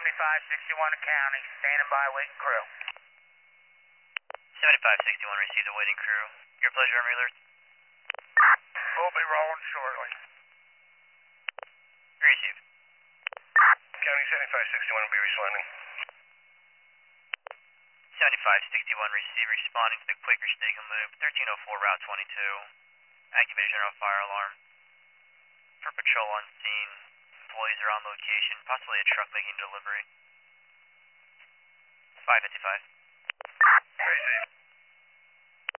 7561 County, standing by, waiting crew. 7561 received a waiting crew. Your pleasure, Army Alert. We'll be rolling shortly. Received. County 7561 will be responding. 7561 received, responding to the Quaker Steakham Loop, 1304 Route 22. Activated general fire alarm. For patrol on scene, employees are on location, possibly a truck making delivery. 555.